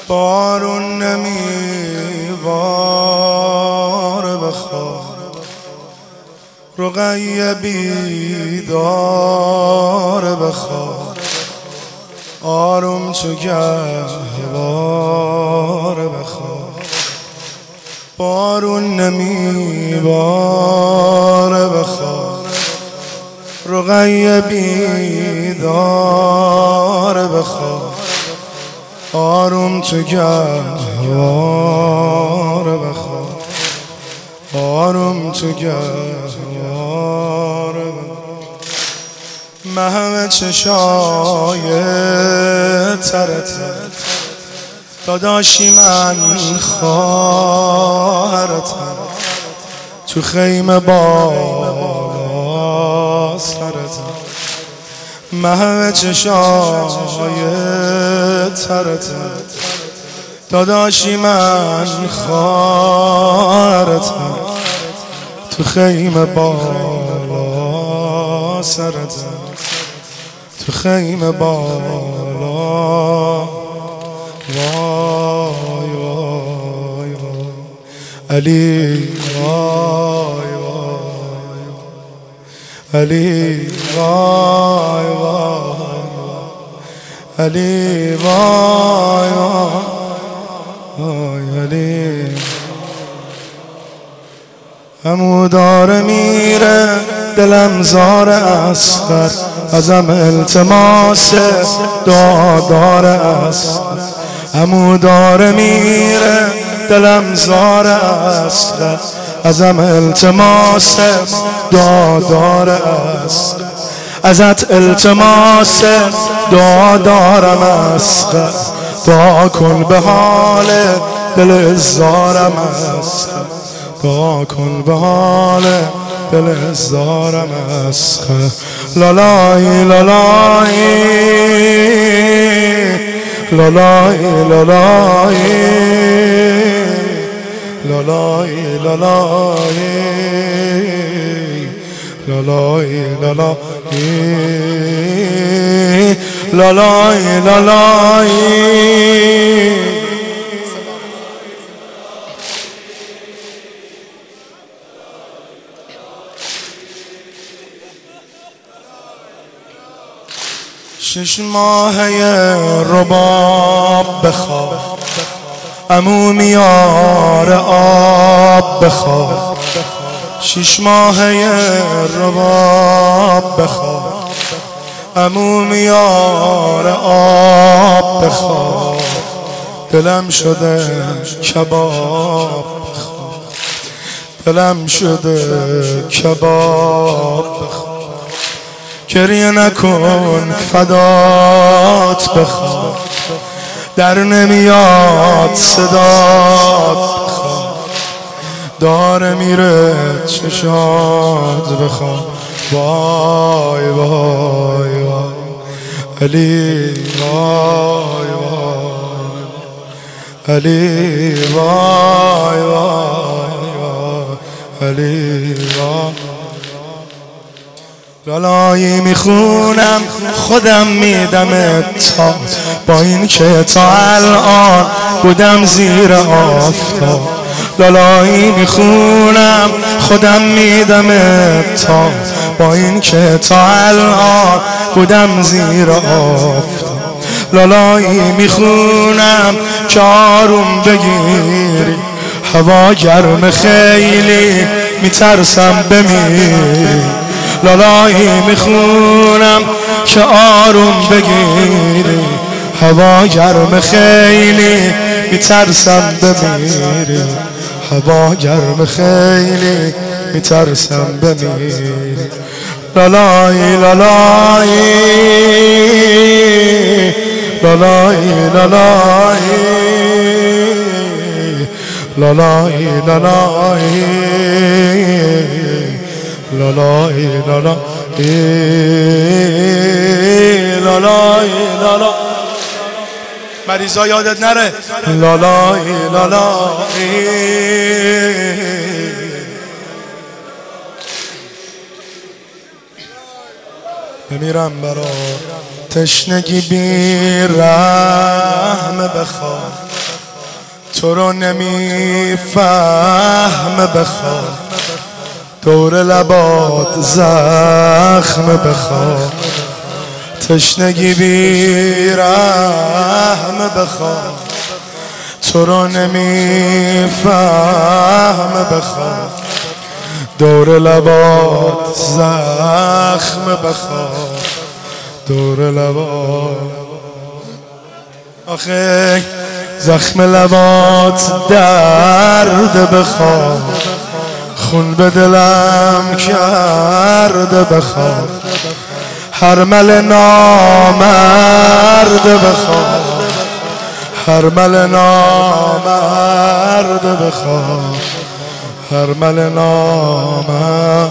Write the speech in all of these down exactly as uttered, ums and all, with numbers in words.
بارون نمیباره بخواه، رقیه بیداره بخواه، آروم تو گهواره بخواه. بارون نمیباره بخواه، رقیه بیداره بخواه، آروم تو گهواره بخواه، آروم تو گهواره بخواه. محو چشای ترته داداشی من خواهرتم، تو خیمه بالا سرتم. محو چشای ترته داداشی من خواهرتم، تو خیمه بالا سرتم، تو خیمه بالا. وای وای وای علی، وای وای علی، وای وای علی، وای وای علی. همو داره میره دلم زار اصغر، ازم التماس دعا داره اصغر. همو داره میره دلم زار اصغر، ازم التماس دعا داره اصغر. ازت التماس دعا دارم اصغر، دعا کن به حال دل زارم اصغر، دعا کن به حال دل زارم اصغر. لالای لالای لالای لالای لالای لالای لالای لالای لالای. شش ماهه رباب بخواه، عمو میاره آب بخواه. شش ماهه رباب بخواه، عمو میاره آب بخواه. دلم شده کباب بخواه، دلم شده کباب بخواه. گریه نکن فدات بخواه، در نمیاد صدات بخواه. داره میره چشات بخواه. وای وای وای علی، وای وای علی، وای وای وای علی، وای. لالایی میخونم خودم میدم تا، با این که تا الان بودم زیر آفتاب. لالایی میخونم خودم میدم تا، با این که تا الان بودم زیر آفتاب. لالایی میخونم که آروم بگیری، هوا گرم خیلی میترسم بمیری. لالایی میخونم که آروم بگیری، هوا گرم خیلی میترسم بمیری. هوا گرم خیلی میترسم بمیری. لالایی لالایی لالایی لالایی لالایی لالایی لالای لالای لالای لالای. مریضا یادت نره. لالای لالای بمیرم برا تشنگی بی رحم بخواه، تو رو نمیفهم بخواه دور لبات زخم بخواه تشنگی بی رحم بخواه تو رو نمیفهم بخواه دور لبات زخم بخواه دور لبات آخه زخم لبات درد بخواه خون به دلم کرده بخواه حرمل نامرد بخواه حرمل نامرد بخواه حرمل نامرد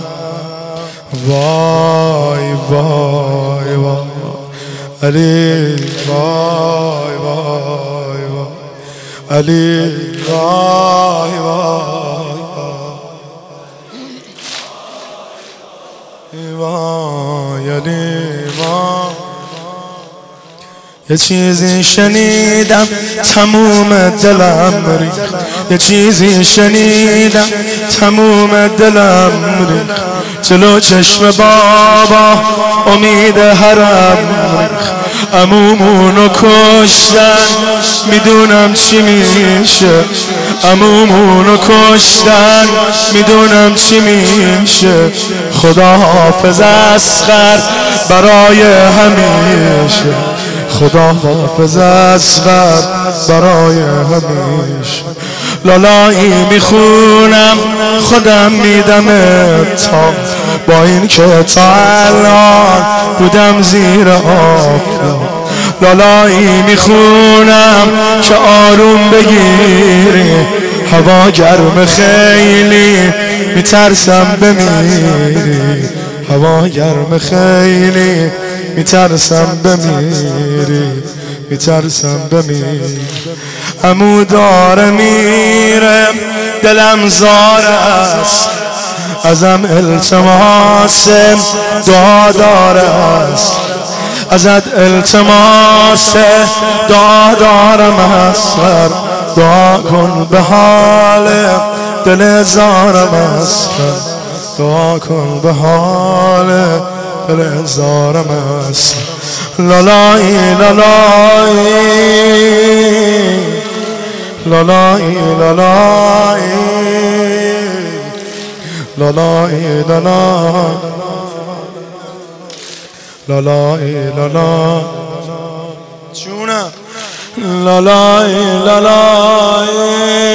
وای وای وای علی وای وای وای علی وای وای وای علی وای یه چیزی شنیدم تموم دلم ریخت یه چیزی شنیدم تموم دلم ریخت جلو چشم بابا امید حرم ریخت عمومونو کشتن میدونم چی میشه عمومونو کشتن میدونم چی میشه خدا حافظ اصغر برای همیشه خدا حافظ اصغر برای همیشه لالایی میخونم خودم میدم تا با این که تا الان بودم زیر آفتاب لالایی میخونم که آروم بگیری هوا گرم خیلی میترسم بمیری هوا گرم خیلی میترسم بمیری میترسم بمیری عمو داره میره دلم زار است ازم التماس دعا داره است ازت التماس دعا دارم اصغر دعا کن به حال دل زارم اصغر دعا کن به حال دل زارم اصغر لالایی لالایی لالایی لالایی لالایی لالایی لالایی جونم لالایی لالایی